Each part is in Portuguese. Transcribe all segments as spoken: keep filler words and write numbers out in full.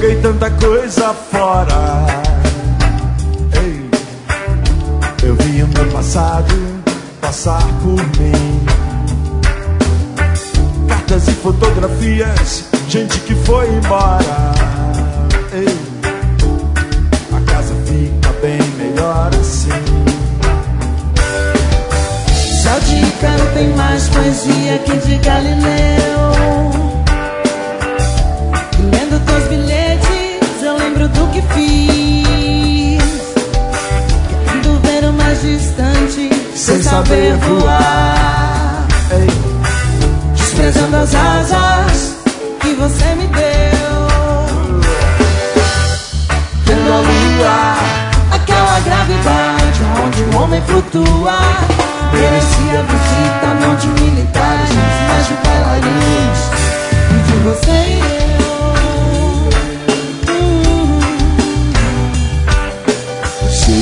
joguei tanta coisa fora. Ei, eu vi o meu passado passar por mim. Cartas e fotografias, gente que foi embora. Ei, a casa fica bem melhor assim. Céu de Ícaro tem mais poesia que de Galileu. E lendo teus bilhetes eu lembro do que fiz, querendo ver o mais distante sem saber voar. Ei, desprezando as asas que você me deu. Vendo a lua, aquela gravidade onde o homem flutua. Merecia visita não de militares, mas de bailarinos. E de você e eu. Hum. Você e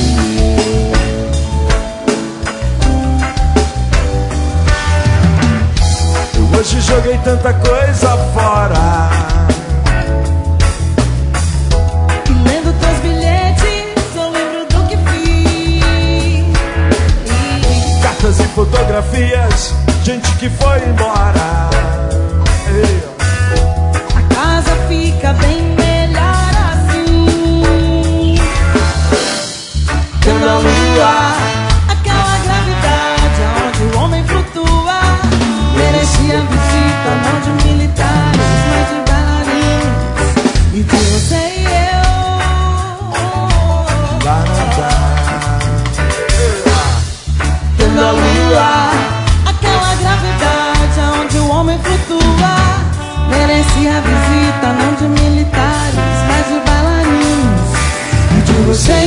eu. Eu hoje joguei tanta coisa fora. E lendo teus bilhetes eu lembro do que fiz. Cartas e fotografias, gente que foi embora. Ei, A casa fica bem melhor assim. Vendo a lua, aquela gravidade onde o homem flutua. Merecia visita não de militares, mas de bailarinos. E de você e eu. lá não dá. Vendo a lua, aquela gravidade onde o homem flutua. Merecia visita não de militares, mas de bailarinos. E de você